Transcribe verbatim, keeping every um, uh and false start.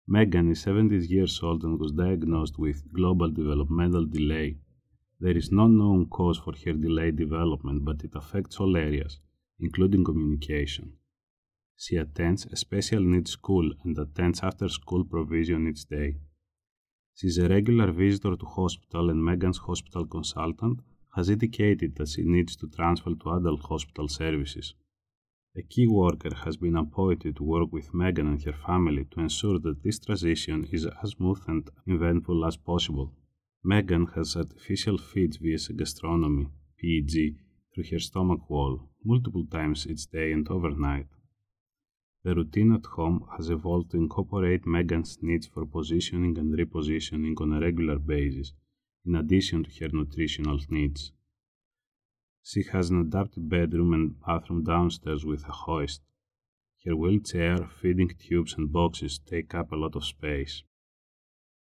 Megan is seventy years old and was diagnosed with global developmental delay. There is no known cause for her delayed development, but it affects all areas, including communication. She attends a special needs school and attends after-school provision each day. She is a regular visitor to hospital, and Megan's hospital consultant has indicated that she needs to transfer to adult hospital services. A key worker has been appointed to work with Megan and her family to ensure that this transition is as smooth and eventful as possible. Megan has artificial feeds via gastrostomy (P E G) through her stomach wall, multiple times each day and overnight. The routine at home has evolved to incorporate Megan's needs for positioning and repositioning on a regular basis, in addition to her nutritional needs. She has an adapted bedroom and bathroom downstairs with a hoist. Her wheelchair, feeding tubes, and boxes take up a lot of space.